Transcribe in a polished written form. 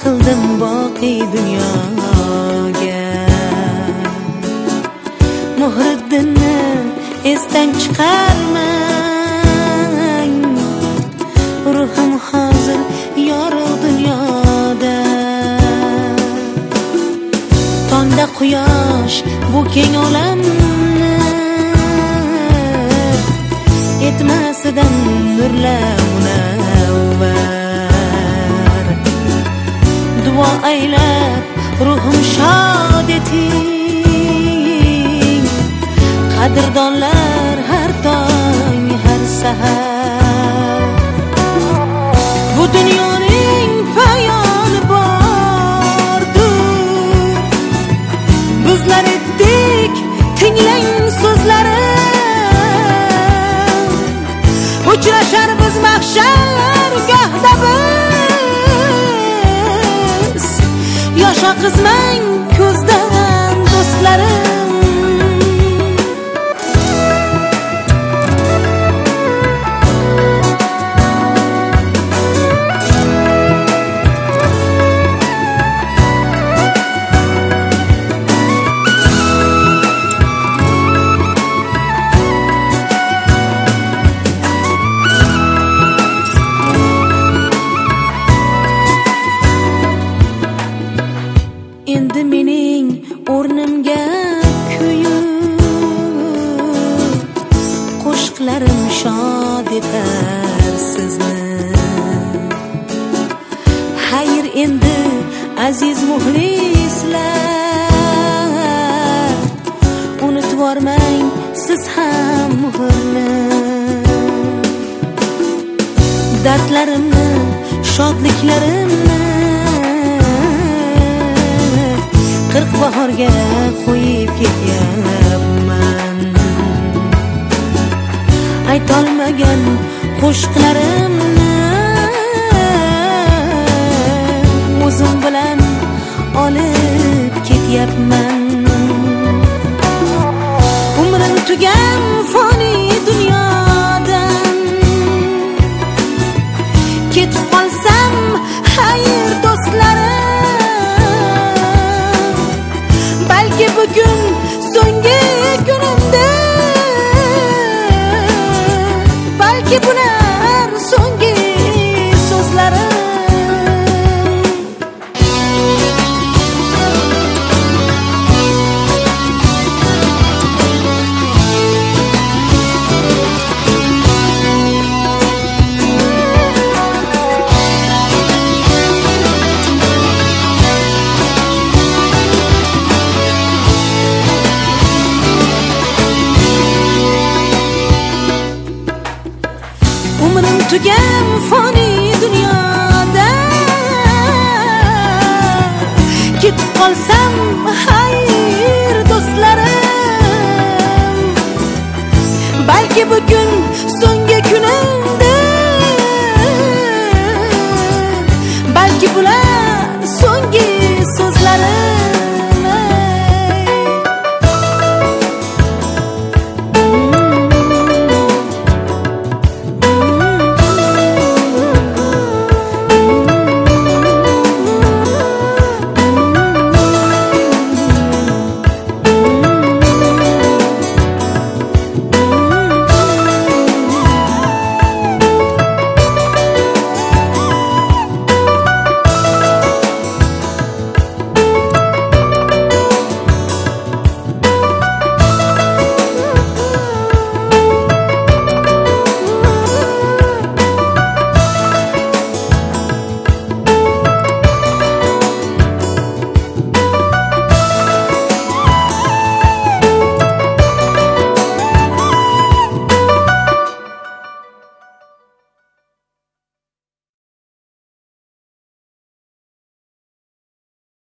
qildim boqiy dunyoga. Muhriddinni esdan chiqarmang, ruhim hozir yorug' dunyoda. Tongda quyosh bu keng olamni etmasidan nurlar munavvar. Duo aylab ruhim shod eting, qadrdonlar har tong har sahar. Bu dunyoning poyoni bordur, bizlar etdik tinglang so'zlarim. Uchrashar biz mahshar gohda biz, yosh oqizmang ko'zdan do'stlarim. Endi mening o'rnimga kuyib, qo'shiqlarim shod etar sizni. Xayr endi aziz muxlislar, unutvormang siz ham muhrni. Dardlarimni, shodliklarimni qirq bahorga qo'yib ketyapman. Aytolmagan qo'shiqlarimni o'zim bilan olib ketyapman. Umrim tugan foniy dunyodan ketib qolsam, xayr do'stlarim, balki bugun so'nggi kunimdir, balki bular so'nggi so'zlarim. Umrim tugan foniy dunyoda ketib qolsam, xayr do'stlarim, balki bugun so'nggi kunimdir, balki bular